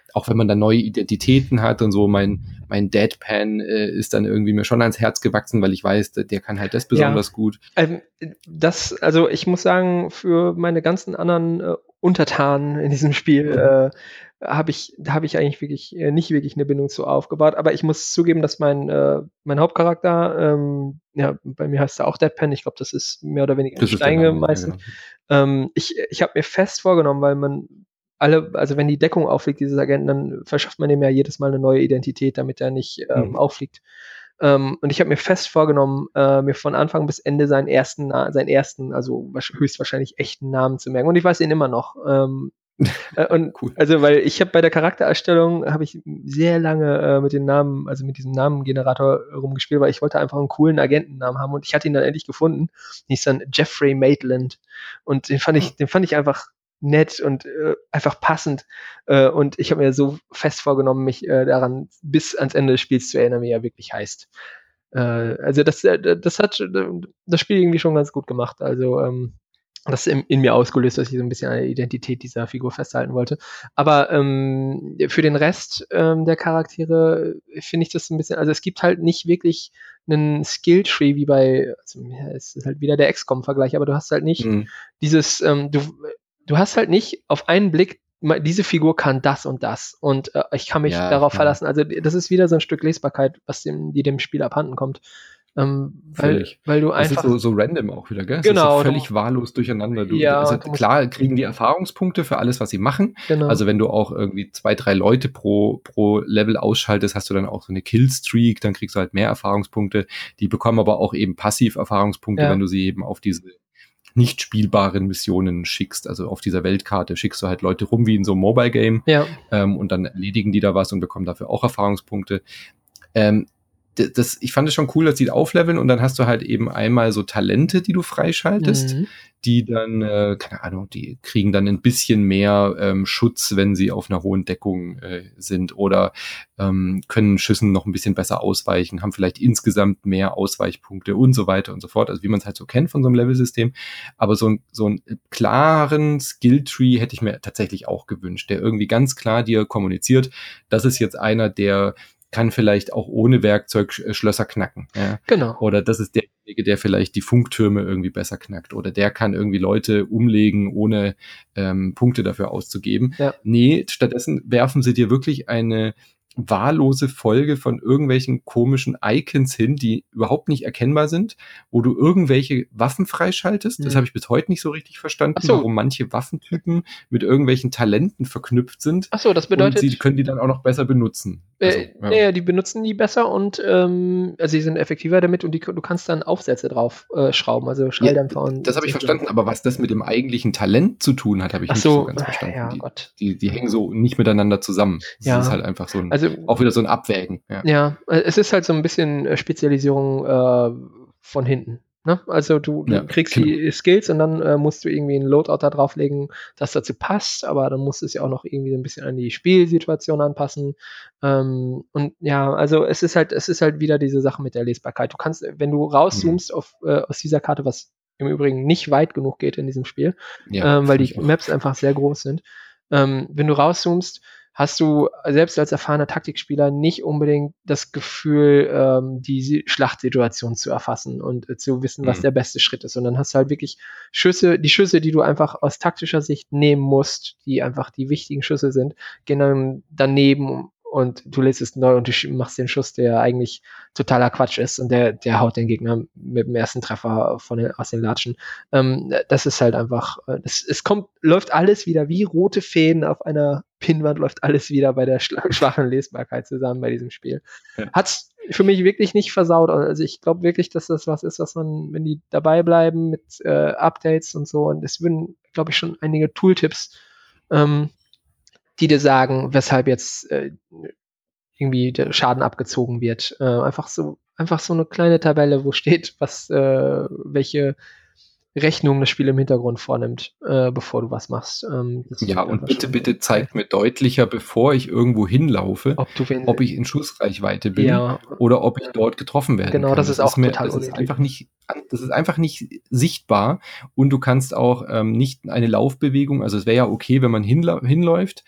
auch wenn man da neue Identitäten hat und so, mein, mein Deadpan äh, ist dann irgendwie mir schon ans Herz gewachsen, weil ich weiß, der, der kann halt das besonders ja. gut. Ähm, das, also ich muss sagen, für meine ganzen anderen äh, Untertanen in diesem Spiel äh, habe ich, habe ich eigentlich wirklich äh, nicht wirklich eine Bindung zu aufgebaut. Aber ich muss zugeben, dass mein, äh, mein Hauptcharakter, ähm, ja, bei mir heißt er auch Deadpan, ich glaube, das ist mehr oder weniger in Das ist der Stein Name, gemeißelt. ja, genau. Ähm, ich ich habe mir fest vorgenommen, weil man alle, also wenn die Deckung auffliegt, dieses Agenten, dann verschafft man ihm ja jedes Mal eine neue Identität, damit er nicht ähm, Mhm. auffliegt. Ähm, und ich habe mir fest vorgenommen, äh, mir von Anfang bis Ende seinen ersten, Na- seinen ersten, also wahrsch- höchstwahrscheinlich echten Namen zu merken. Und ich weiß ihn immer noch. Ähm, äh, und Cool. also, weil ich habe bei der Charaktererstellung habe ich sehr lange äh, mit den Namen, also mit diesem Namengenerator rumgespielt, weil ich wollte einfach einen coolen Agentennamen haben und ich hatte ihn dann endlich gefunden. Hieß dann Jeffrey Maitland. Und den fand ich, den fand ich einfach nett und äh, einfach passend. Äh, und ich habe mir so fest vorgenommen, mich äh, daran bis ans Ende des Spiels zu erinnern, wie er wirklich heißt. Äh, also das, äh, das hat äh, das Spiel irgendwie schon ganz gut gemacht. Also ähm, das in, in mir ausgelöst, dass ich so ein bisschen an der Identität dieser Figur festhalten wollte. Aber ähm, für den Rest ähm, der Charaktere finde ich das ein bisschen, also es gibt halt nicht wirklich einen Skill-Tree wie bei, also, ja, es ist halt wieder der X COM-Vergleich, aber du hast halt nicht Mhm. dieses, ähm, du, du hast halt nicht auf einen Blick, diese Figur kann das und das und äh, ich kann mich Ja, darauf ja. verlassen. Also das ist wieder so ein Stück Lesbarkeit, was dem, die dem Spiel abhanden kommt. Ähm, weil, Völlig. weil du Es ist einfach, so, so random auch wieder, gell? Es ist so genau, du, völlig wahllos durcheinander. Du, du, ja, also du musst, klar kriegen die Erfahrungspunkte für alles, was sie machen. genau, Also wenn du auch irgendwie zwei, drei Leute pro, pro Level ausschaltest, hast du dann auch so eine Killstreak, dann kriegst du halt mehr Erfahrungspunkte. Die bekommen aber auch eben passiv Erfahrungspunkte, ja, wenn du sie eben auf diese nicht spielbaren Missionen schickst. Also auf dieser Weltkarte schickst du halt Leute rum wie in so einem Mobile-Game ja, ähm, und dann erledigen die da was und bekommen dafür auch Erfahrungspunkte. Ähm, das, ich fand es schon cool, dass die aufleveln und dann hast du halt eben einmal so Talente, die du freischaltest, mhm. die dann, äh, keine Ahnung, die kriegen dann ein bisschen mehr ähm, Schutz, wenn sie auf einer hohen Deckung äh, sind oder ähm, können Schüssen noch ein bisschen besser ausweichen, haben vielleicht insgesamt mehr Ausweichpunkte und so weiter und so fort, also wie man es halt so kennt von so einem Level-System, aber so, ein, so einen klaren Skill-Tree hätte ich mir tatsächlich auch gewünscht, der irgendwie ganz klar dir kommuniziert, das ist jetzt einer, der kann vielleicht auch ohne Werkzeug Schlösser knacken. Ja? Genau. Oder das ist derjenige, der vielleicht die Funktürme irgendwie besser knackt. Oder der kann irgendwie Leute umlegen, ohne ähm, Punkte dafür auszugeben. Ja. Nee, stattdessen werfen sie dir wirklich eine wahllose Folge von irgendwelchen komischen Icons hin, die überhaupt nicht erkennbar sind, wo du irgendwelche Waffen freischaltest. Das Mhm. habe ich bis heute nicht so richtig verstanden, Ach so. warum manche Waffentypen mit irgendwelchen Talenten verknüpft sind. Ach so, das Und bedeutet, sie können die dann auch noch besser benutzen. Also, äh, ja. naja, die benutzen die besser und ähm, also sie sind effektiver damit und die, du kannst dann Aufsätze drauf äh, schrauben, also Ja, Schalldämpfer und das habe ich solche verstanden, aber was das mit dem eigentlichen Talent zu tun hat, habe ich Ach nicht so so, ganz verstanden. ja, Die, Gott. die, die hängen so nicht miteinander zusammen. Das Ja. ist halt einfach so ein, Also, auch wieder so ein Abwägen. Ja. ja, äh, es ist halt so ein bisschen äh, Spezialisierung äh, von hinten. Ne? Also du, du Ja, kriegst genau. die Skills und dann äh, musst du irgendwie ein Loadout da drauflegen, das dazu passt, aber dann musst du es ja auch noch irgendwie so ein bisschen an die Spielsituation anpassen. Ähm, und ja, also es ist halt, es ist halt wieder diese Sache mit der Lesbarkeit. Du kannst, wenn du rauszoomst auf, äh, aus dieser Karte, was im Übrigen nicht weit genug geht in diesem Spiel, Ja, ähm, weil finde die ich auch. Maps einfach sehr groß sind. Ähm, wenn du rauszoomst, hast du selbst als erfahrener Taktikspieler nicht unbedingt das Gefühl, ähm, die Schlachtsituation zu erfassen und äh, zu wissen, was Mhm. der beste Schritt ist. Und dann hast du halt wirklich Schüsse, die Schüsse, die du einfach aus taktischer Sicht nehmen musst, die einfach die wichtigen Schüsse sind, gehen dann daneben und du lädst es neu und du machst den Schuss, der eigentlich totaler Quatsch ist und der, der haut den Gegner mit dem ersten Treffer von den, aus den Latschen. Ähm, das ist halt einfach, das, es kommt, läuft alles wieder wie rote Fäden auf einer Pinnwand, läuft alles wieder bei der schwachen Lesbarkeit zusammen bei diesem Spiel. Ja. Hat's für mich wirklich nicht versaut. Also ich glaube wirklich, dass das was ist, was man, wenn die dabei bleiben mit äh, Updates und so, und es würden, glaube ich, schon einige Tooltips, ähm, die dir sagen, weshalb jetzt äh, irgendwie der Schaden abgezogen wird. Äh, einfach so, einfach so eine kleine Tabelle, wo steht, was, äh, welche Rechnung das Spiel im Hintergrund vornimmt, äh, bevor du was machst. Ähm, das Ja, tut und einfach bitte, schon bitte geil. zeigt mir deutlicher, bevor ich irgendwo hinlaufe, Ob du wen, ob ich in Schussreichweite bin ja, oder ob ich dort getroffen werden genau, kann. das ist Das auch ist mir, total das ist unnötig. einfach nicht, das ist einfach nicht sichtbar und du kannst auch ähm, nicht eine Laufbewegung, also es wäre ja okay, wenn man hinla- hinläuft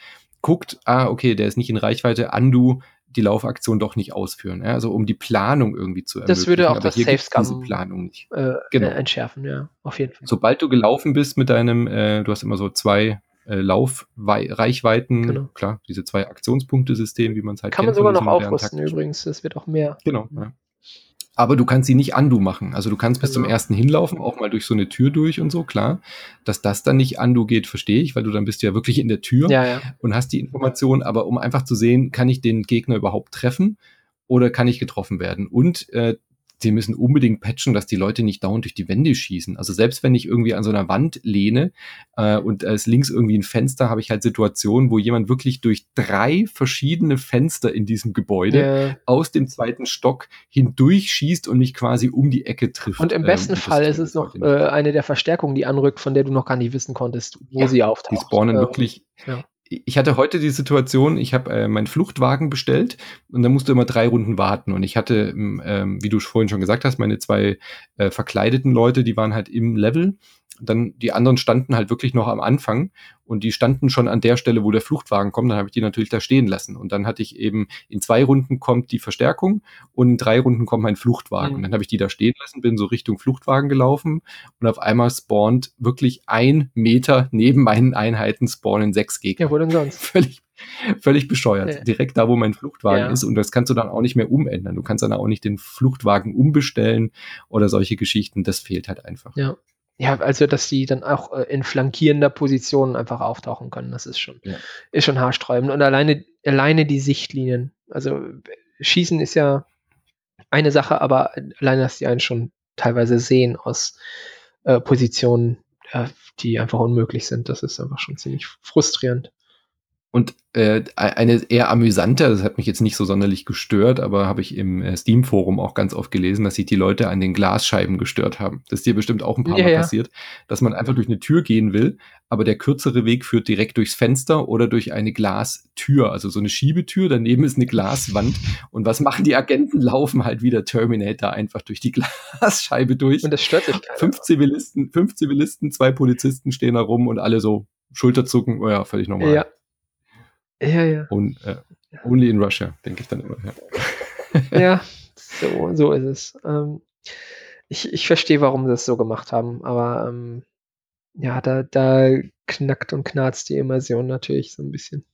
guckt, ah, okay, der ist nicht in Reichweite, undo, die Laufaktion doch nicht ausführen. Ja? Also um die Planung irgendwie zu ermöglichen. Das würde auch aber das hier Safe gibt's diese Scum Planung nicht. äh, Genau. äh, entschärfen, ja, auf jeden Fall. Sobald du gelaufen bist mit deinem, äh, du hast immer so zwei äh, Laufreichweiten, Genau. klar, diese zwei Aktionspunkte-System, wie man es halt Kann kennt. man sogar von noch diesen modernen aufrüsten taktischen- übrigens, das wird auch mehr. Genau, ja. Aber du kannst sie nicht undo machen. Also du kannst bis Genau. zum ersten hinlaufen, auch mal durch so eine Tür durch und so, klar. Dass das dann nicht undo geht, verstehe ich, weil du dann bist du ja wirklich in der Tür Ja, ja. und hast die Information. Aber um einfach zu sehen, kann ich den Gegner überhaupt treffen oder kann ich getroffen werden? Und äh, sie müssen unbedingt patchen, dass die Leute nicht dauernd durch die Wände schießen. Also selbst wenn ich irgendwie an so einer Wand lehne äh, und es links irgendwie ein Fenster, habe ich halt Situationen, wo jemand wirklich durch drei verschiedene Fenster in diesem Gebäude Ja. aus dem zweiten Stock hindurch schießt und mich quasi um die Ecke trifft. Und im besten Ähm, das Fall ist geht es noch heute nicht. äh, eine der Verstärkungen, die anrückt, von der du noch gar nicht wissen konntest, wo Ja, sie auftaucht. Die spawnen Äh, wirklich. ja. Ich hatte heute die Situation, ich habe äh, meinen Fluchtwagen bestellt und da musst du immer drei Runden warten. Und ich hatte, ähm, wie du vorhin schon gesagt hast, meine zwei äh, verkleideten Leute, die waren halt im Level. Dann die anderen standen halt wirklich noch am Anfang und die standen schon an der Stelle, wo der Fluchtwagen kommt. Dann habe ich die natürlich da stehen lassen. Und dann hatte ich eben, in zwei Runden kommt die Verstärkung und in drei Runden kommt mein Fluchtwagen. Mhm. Und dann habe ich die da stehen lassen, bin so Richtung Fluchtwagen gelaufen und auf einmal spawnt wirklich ein Meter neben meinen Einheiten spawnen sechs Gegner. Ja, wo denn sonst? Völlig, völlig bescheuert. Ja. Direkt da, wo mein Fluchtwagen Ja. ist. Und das kannst du dann auch nicht mehr umändern. Du kannst dann auch nicht den Fluchtwagen umbestellen oder solche Geschichten. Das fehlt halt einfach. Ja. Ja, also dass die dann auch äh, in flankierender Position einfach auftauchen können, das ist schon, Ja. ist schon haarsträubend. Und alleine, alleine die Sichtlinien. Also äh, Schießen ist ja eine Sache, aber alleine, dass die einen schon teilweise sehen aus äh, Positionen, äh, die einfach unmöglich sind, das ist einfach schon ziemlich frustrierend. Und äh, eine eher amüsante, das hat mich jetzt nicht so sonderlich gestört, aber habe ich im äh, Steam-Forum auch ganz oft gelesen, dass sich die Leute an den Glasscheiben gestört haben. Das ist dir bestimmt auch ein paar Ja, Mal ja. passiert, dass man einfach durch eine Tür gehen will, aber der kürzere Weg führt direkt durchs Fenster oder durch eine Glastür, also so eine Schiebetür, daneben ist eine Glaswand. Und was machen die Agenten? Laufen halt wieder Terminator einfach durch die Glasscheibe durch. Und das stört sich keiner. Fünf Zivilisten, fünf Zivilisten, zwei Polizisten stehen da rum und alle so Schulterzucken, oh ja, völlig normal. Ja. Ja, ja. Und äh, only in Russia, denke ich dann immer. Ja. Ja, so, so ist es. Ähm, ich, ich verstehe, warum sie das so gemacht haben, aber ähm, ja, da, da knackt und knarzt die Immersion natürlich so ein bisschen.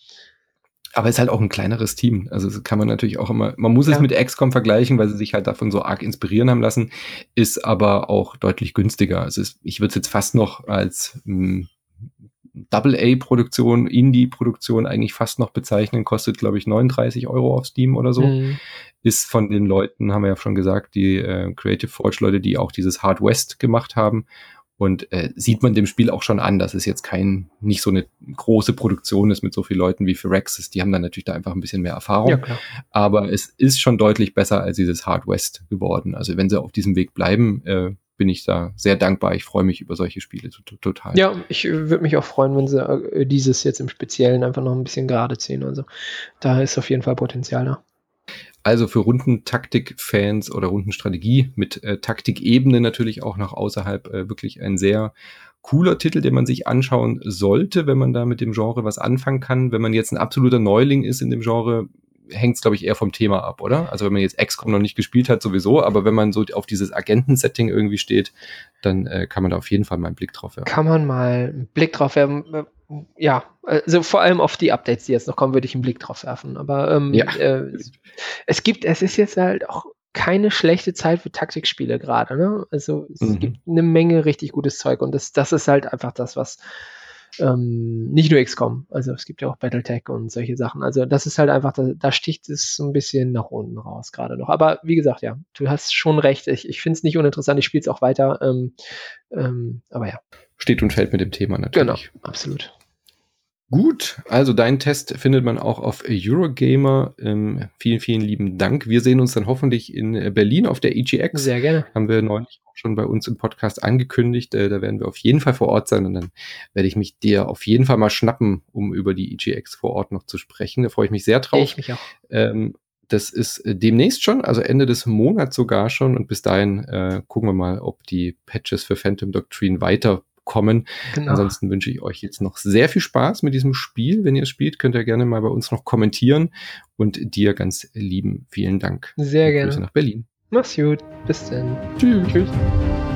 Aber es ist halt auch ein kleineres Team. Also das kann man natürlich auch immer, man muss Ja. es mit X COM vergleichen, weil sie sich halt davon so arg inspirieren haben lassen, ist aber auch deutlich günstiger. Also es, ich würde es jetzt fast noch als mh, Double-A-Produktion, Indie-Produktion eigentlich fast noch bezeichnen, kostet, glaube ich, neununddreißig Euro auf Steam oder so. Mhm. Ist von den Leuten, haben wir ja schon gesagt, die äh, Creative Forge-Leute, die auch dieses Hard West gemacht haben. Und äh, sieht man dem Spiel auch schon an, dass es jetzt kein, nicht so eine große Produktion ist mit so vielen Leuten wie Firaxis. Die haben dann natürlich da einfach ein bisschen mehr Erfahrung. Ja, klar. Aber es ist schon deutlich besser als dieses Hard West geworden. Also wenn sie auf diesem Weg bleiben, äh, bin ich da sehr dankbar. Ich freue mich über solche Spiele to- total. Ja, ich äh, würde mich auch freuen, wenn sie äh, dieses jetzt im Speziellen einfach noch ein bisschen gerade ziehen. Also da ist auf jeden Fall Potenzial da. Also für Rundentaktik-Fans oder Rundenstrategie mit äh, Taktikebene natürlich auch noch außerhalb äh, wirklich ein sehr cooler Titel, den man sich anschauen sollte, wenn man da mit dem Genre was anfangen kann. Wenn man jetzt ein absoluter Neuling ist in dem Genre, hängt es, glaube ich, eher vom Thema ab, oder? Also wenn man jetzt X COM noch nicht gespielt hat, sowieso, aber wenn man so auf dieses Agenten-Setting irgendwie steht, dann äh, kann man da auf jeden Fall mal einen Blick drauf werfen. Kann man mal einen Blick drauf werfen. Äh, Ja, also vor allem auf die Updates, die jetzt noch kommen, würde ich einen Blick drauf werfen. Aber ähm, Ja. äh, es gibt, es ist jetzt halt auch keine schlechte Zeit für Taktikspiele gerade, ne? Also es Mhm. gibt eine Menge richtig gutes Zeug und das, das ist halt einfach das, was ähm, nicht nur X COM, also es gibt ja auch Battletech und solche Sachen. Also das ist halt einfach, da, da sticht es so ein bisschen nach unten raus gerade noch. Aber wie gesagt, ja, du hast schon recht. Ich, ich finde es nicht uninteressant, ich spiele es auch weiter. Ähm, ähm, aber ja, Steht und fällt mit dem Thema genau, natürlich. absolut. Gut, also deinen Test findet man auch auf Eurogamer. Ähm, vielen, vielen lieben Dank. Wir sehen uns dann hoffentlich in äh, Berlin auf der E G X. Sehr gerne. Haben wir neulich auch schon bei uns im Podcast angekündigt. Äh, da werden wir auf jeden Fall vor Ort sein und dann werde ich mich dir auf jeden Fall mal schnappen, um über die E G X vor Ort noch zu sprechen. Da freue ich mich sehr drauf. Ich mich auch. Ähm, das ist äh, demnächst schon, also Ende des Monats sogar schon. Und bis dahin äh, gucken wir mal, ob die Patches für Phantom Doctrine weiter bekommen. Genau. Ansonsten wünsche ich euch jetzt noch sehr viel Spaß mit diesem Spiel. Wenn ihr es spielt, könnt ihr gerne mal bei uns noch kommentieren. Und dir ganz lieben vielen Dank. Sehr Und gerne. Grüße nach Berlin. Mach's gut. Bis dann. Tschüss. Tschüss.